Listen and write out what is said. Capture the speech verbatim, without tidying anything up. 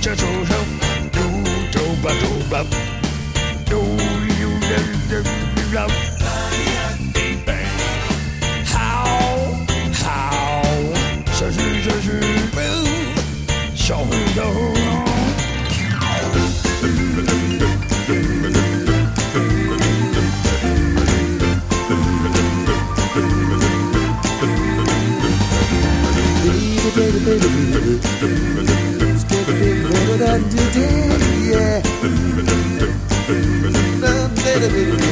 这手上嘟嘟吧嘟吧，嘟嘟嘟嘟嘟。好好，这是这是小回头。Baby, baby, baby, it's getting better than today, yeah. Baby, baby,